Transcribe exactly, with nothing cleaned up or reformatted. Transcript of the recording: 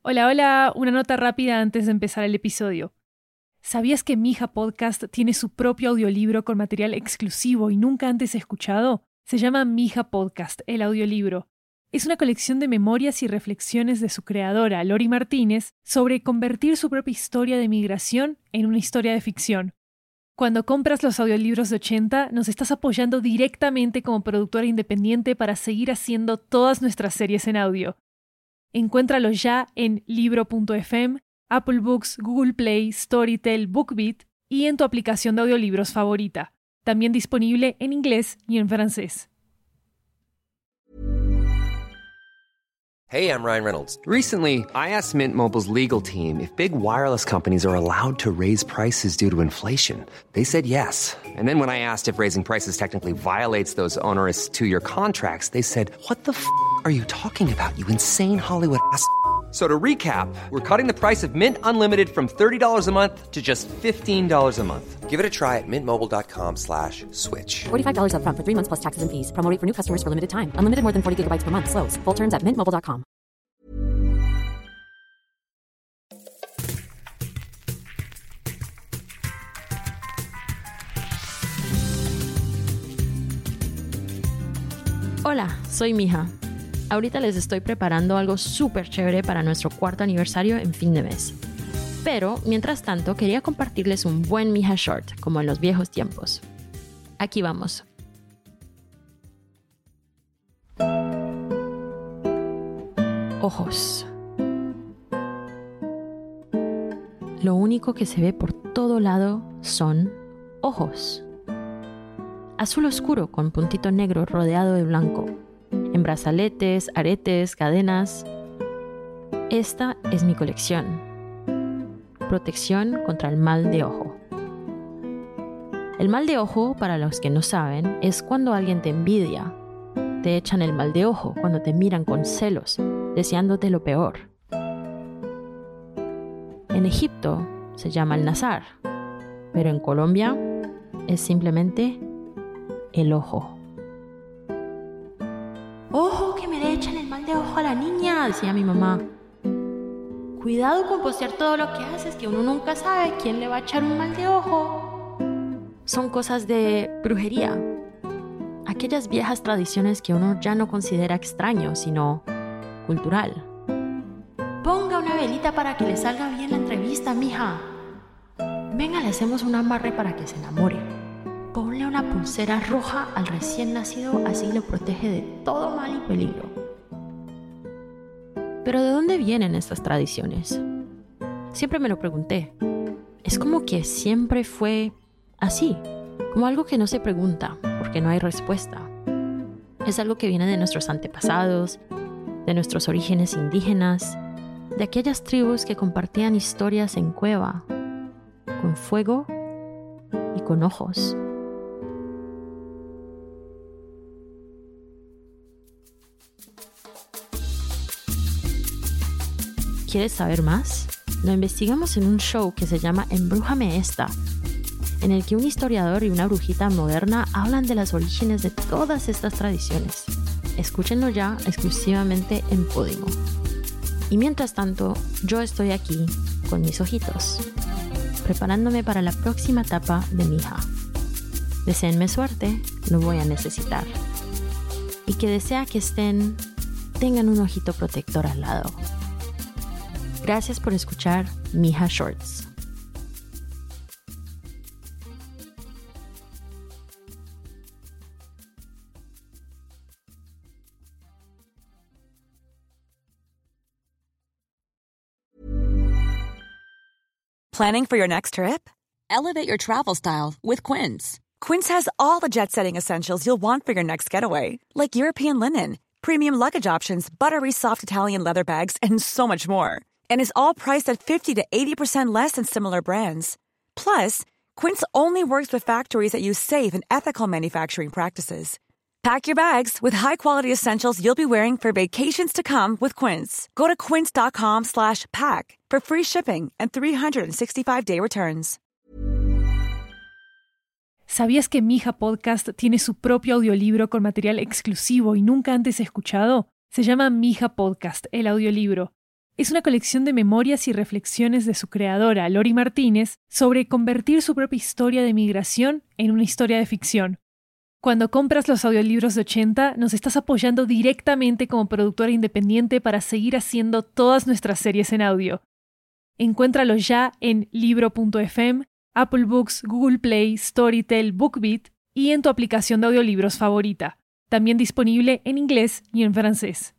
Hola, hola, una nota rápida antes de empezar el episodio. ¿Sabías que Mija Podcast tiene su propio audiolibro con material exclusivo y nunca antes escuchado? Se llama Mija Podcast, el audiolibro. Es una colección de memorias y reflexiones de su creadora, Lori Martínez, sobre convertir su propia historia de migración en una historia de ficción. Cuando compras los audiolibros de ochenta, nos estás apoyando directamente como productora independiente para seguir haciendo todas nuestras series en audio. Encuéntralo ya en libro punto f m, Apple Books, Google Play, Storytel, BookBeat y en tu aplicación de audiolibros favorita. También disponible en inglés y en francés. Hey, I'm Ryan Reynolds. Recently, I asked Mint Mobile's legal team if big wireless companies are allowed to raise prices due to inflation. They said yes. And then when I asked if raising prices technically violates those onerous two-year contracts, they said, what the f*** are you talking about, you insane Hollywood ass f- So to recap, we're cutting the price of Mint Unlimited from thirty dollars a month to just fifteen dollars a month. Give it a try at mintmobile.com slash switch. forty-five dollars up front for three months plus taxes and fees. Promo rate for new customers for limited time. Unlimited more than forty gigabytes per month. Slows full terms at mint mobile dot com. Hola, soy Mija. Ahorita les estoy preparando algo súper chévere para nuestro cuarto aniversario en fin de mes. Pero, mientras tanto, quería compartirles un buen Mija Short, como en los viejos tiempos. Aquí vamos. Ojos. Lo único que se ve por todo lado son ojos. Azul oscuro con puntito negro rodeado de blanco. En brazaletes, aretes, cadenas. Esta es mi colección. Protección contra el mal de ojo. El mal de ojo, para los que no saben, es cuando alguien te envidia. Te echan el mal de ojo cuando te miran con celos, deseándote lo peor. En Egipto se llama el nazar, pero en Colombia es simplemente el ojo. ¡Ojo, que me le echan el mal de ojo a la niña!, decía mi mamá. Cuidado con postear todo lo que haces, que uno nunca sabe quién le va a echar un mal de ojo. Son cosas de brujería. Aquellas viejas tradiciones que uno ya no considera extraño, sino cultural. Ponga una velita para que le salga bien la entrevista, mija. Venga, le hacemos un amarre para que se enamore. Ponle una pulsera roja al recién nacido, así lo protege de todo mal y peligro. Pero ¿de dónde vienen estas tradiciones? Siempre me lo pregunté. Es como que siempre fue así, como algo que no se pregunta, porque no hay respuesta. Es algo que viene de nuestros antepasados, de nuestros orígenes indígenas, de aquellas tribus que compartían historias en cueva, con fuego y con ojos. ¿Quieres saber más? Lo investigamos en un show que se llama Embrújame Esta, en el que un historiador y una brujita moderna hablan de los orígenes de todas estas tradiciones. Escúchenlo ya exclusivamente en Podimo. Y mientras tanto, yo estoy aquí con mis ojitos, preparándome para la próxima etapa de Mija. Deseenme suerte, lo voy a necesitar. Y que desea que estén, tengan un ojito protector al lado. Gracias por escuchar Mija Shorts. Planning for your next trip? Elevate your travel style with Quince. Quince has all the jet-setting essentials you'll want for your next getaway, like European linen, premium luggage options, buttery soft Italian leather bags, and so much more. And is all priced at fifty to eighty percent less than similar brands. Plus, Quince only works with factories that use safe and ethical manufacturing practices. Pack your bags with high-quality essentials you'll be wearing for vacations to come with Quince. Go to quince.com slash pack for free shipping and three sixty-five day returns. ¿Sabías que Mija Podcast tiene su propio audiolibro con material exclusivo y nunca antes escuchado? Se llama Mija Podcast, el audiolibro. es una colección de memorias y reflexiones de su creadora, Lori Martínez, sobre convertir su propia historia de migración en una historia de ficción. Cuando compras los audiolibros de ochenta, nos estás apoyando directamente como productora independiente para seguir haciendo todas nuestras series en audio. Encuéntralos ya en libro punto efe eme, Apple Books, Google Play, Storytel, BookBeat y en tu aplicación de audiolibros favorita. También disponible en inglés y en francés.